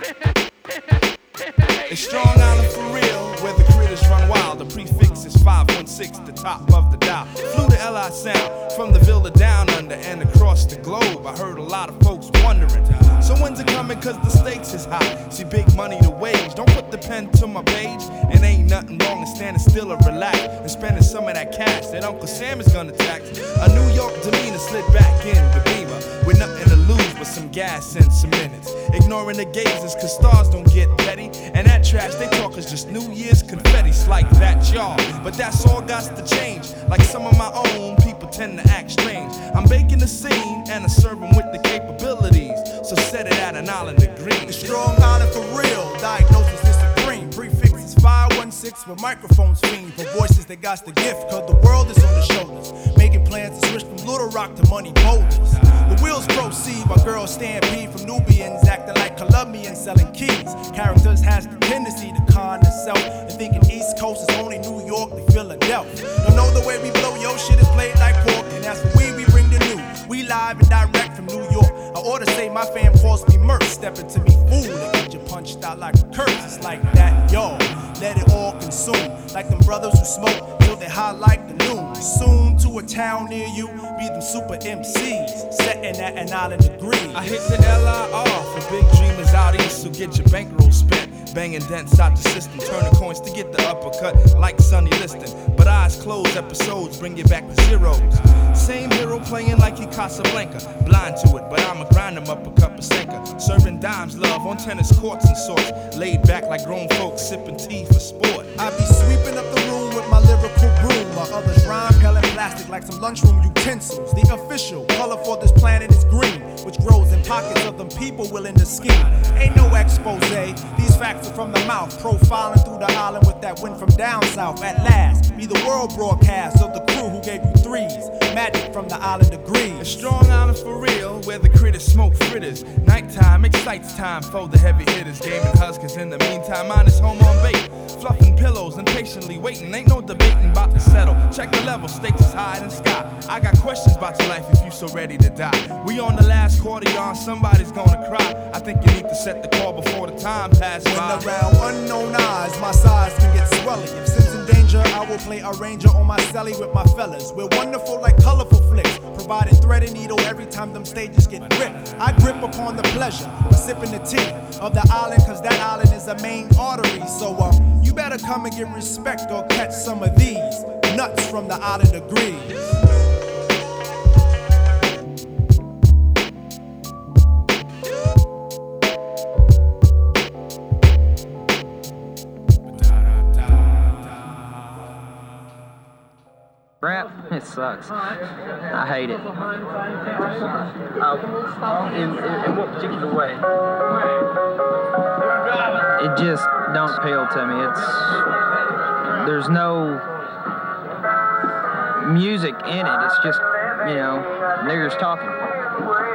It's Strong Island for real, where the critters run wild. The prefix is 516, the top of the dial. Flew to LI Sound, from the Ville down under and across the globe. I heard a lot of folks wondering, so when's it coming, cause the stakes is high. See big money to wage, don't put the pen to my page. And ain't nothing wrong in standing still or relax and spending some of that cash that Uncle Sam is gonna tax. A New York demeanor slid back in the Beamer, with nothing to lose but some gas and some minutes. Ignoring the gazers cause stars don't get petty, and that trash they talk is just New Year's confetti's like that, y'all. But that's all got to change. Like some of my own people tend to act strange. I'm baking the scene and I serve them with the capabilities, so set it at an island of green. The Strong Island for real, diagnosis is supreme. Prefix is 516 with microphones fiend for voices that got the gift, cause the world is on the shoulders. Making plans to switch from Little Rock to money boulders. The wheels proceed while girls stampede from Nubians acting like Colombians selling keys. Characters has the tendency to con themselves and thinking East Coast is only New York to Philadelphia. Don't know the way we blow your shit is played like pork, and that's what we bring the news. We live and direct from New York. I ought to say my fam calls me Merc. Stepping to me fool and get you punched out like a curse. It's like that, y'all. Let it all consume. Like them brothers who smoke till they high like the noon. Soon to a town near you, be them super MCs setting at an island of green. I hit the LIR for big dreamers out east, so get your bankroll spent. Banging dents out the system, turning coins to get the uppercut like Sonny Liston. But eyes closed, episodes bring you back to zeros. Same hero playing like he Casablanca. Blind to it, but I'ma grind him up a cup of Senka. Serving dimes, love, on tennis courts and sorts. Laid back like grown folks sipping tea for sport. I be sweeping up the room with my lyrical broom, while others rhyme hell in plastic like some lunchroom utensils. The official color for this planet is green, which grows in pockets of them people willing to scheme. Ain't no expose, these facts are from the mouth. Profiling through the island with that wind from down south. At last, be the world broadcast of the crew who gave you threes. Magic from the island of green. A Strong Island for real, where the critters smoke fritters. Nighttime excites time for the heavy hitters. Gaming huskers in the meantime, mine is home on bait. Fluffing pillows and patiently waiting. Ain't no debating about to settle. Check the level, stakes is high in the sky. I got questions about your life if you so ready to die. We on the last quarter, y'all, somebody's gonna cry. I think you need to set the call before the time passes by. When around unknown eyes, my size can get swelling. If sin's in danger, I will play a ranger on my celly with my fellas. We're wonderful like colorful flicks, providing thread and needle every time them stages get ripped. I grip upon the pleasure of sipping the tea of the island, cause that island is a main artery. So you better come and get respect or catch some of these nuts from the island of Greece. Rap, it sucks. I hate it. In what particular way? It just don't appeal to me. There's no music in it. It's just, niggers talking.